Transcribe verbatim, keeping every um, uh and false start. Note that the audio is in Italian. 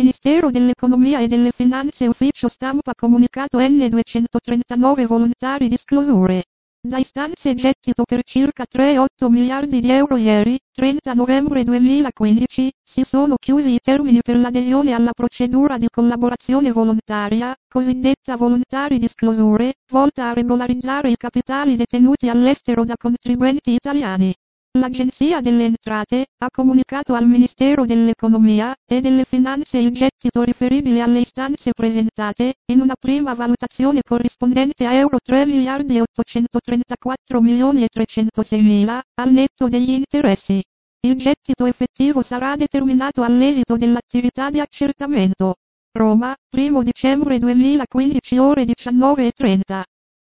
Ministero dell'Economia e delle Finanze, ufficio stampa, comunicato N duecentotrentanove, volontari disclosure. Da istanze gettito per circa tre virgola otto miliardi di euro. Ieri, trenta novembre duemilaquindici, si sono chiusi i termini per l'adesione alla procedura di collaborazione volontaria, cosiddetta volontari disclosure, volta a regolarizzare i capitali detenuti all'estero da contribuenti italiani. L'Agenzia delle Entrate ha comunicato al Ministero dell'Economia e delle Finanze il gettito riferibile alle istanze presentate, in una prima valutazione corrispondente a euro tre miliardi ottocentotrentaquattro milioni e trecentosei mila, al netto degli interessi. Il gettito effettivo sarà determinato all'esito dell'attività di accertamento. Roma, primo dicembre duemilaquindici, ore diciannove e trenta.